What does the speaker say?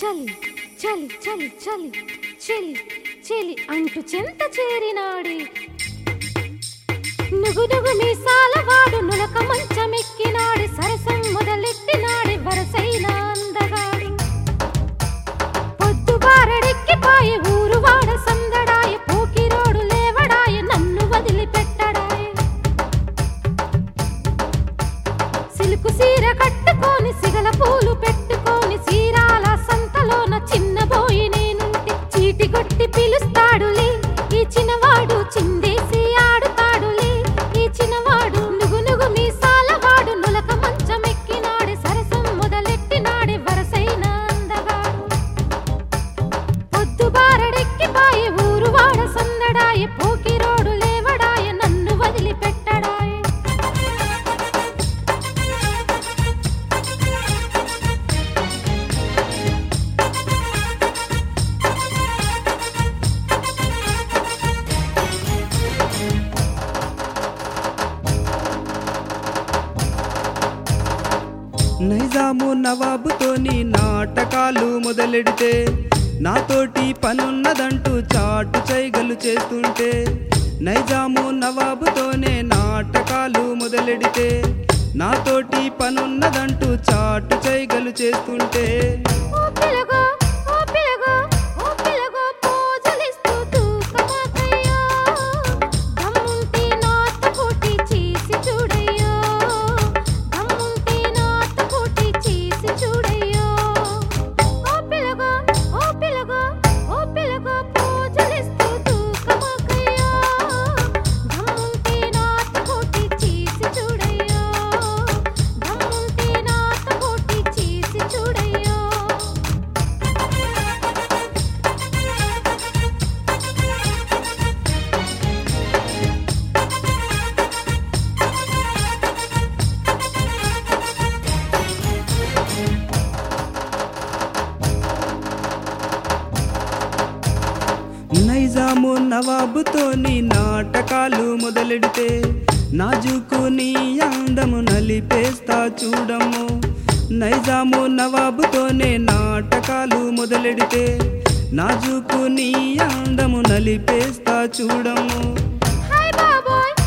చలి చలి చలి చలి చలి చలి అంటూ చెంత చేరినాడి నుగునుగు మీసాల వాడు నులక మంచమెక్కినాడి సరసం మొదలెట్టినాడి వరసైన అందగాడు పొద్దు బారెడెక్కిపాయే ఊరు వాడ సందడాయ పోకిరోడు లేవడాయ నన్ను వదిలిపెట్టడాయ సిలుకు సీర కట్టుకొని సిగల పూలు పెట్టుకొని సీరాల సంతలోన చిన్నబోయి నేనుంటే చీటి కొట్టి పిలుస్తాడులే ఈ చిన్నవాడు చిందేసి ఆడుతాడులే ఈ చిన్నవాడు నుగునుగు మీసాల వాడు నులక మంచమెక్కినాడే సరసం మొదలెట్టినాడే వరసైన అందగాడు పొద్దు బారెడెక్కిపాయే ఊరు వాడ సందడాయ పోకిరోడు లేవడాయ నన్ను వదిలిపెట్టడాయ నైజాము నవాబుతోని నాటకాలు మొదలెడితే నాతోటి పనున్నదంటూ చాటు చైగలు చేస్తుంటే నైజాము నవాబుతోనే నాటకాలు మొదలెడితే నాతోటి పనున్నదంటూ చాటు చైగలు చేస్తుంటే ఓ పిలగో ఓ పిలగో ఓ పిలగో పోజలిస్తూ తూకమాకయ్యో దమ్ముంటే నాతో పోటీ చేసి చూడయ్యో దమ్ముంటే నాతో పోటీ చేసి చూడయ్యో ఓ పిలగో ఓ పిలగో ఓ పిలగో పోజలిస్తూ తూకమాకయ్యో దమ్ముంటే నాతో పోటీ చేసి చూడయ్యో దమ్ముంటే నాతో పోటీ చేసి చూడయ్యో నైజాము నవాబుతోని నాటకాలు మొదలెడితే నాజుకు నీ అందము నలిపేస్తా చూడము నైజాము నవాబుతోనే నాటకాలు మొదలెడితే నాజుకు నీ అందము నలిపేస్తా చూడము హాయ్ బాబోయ్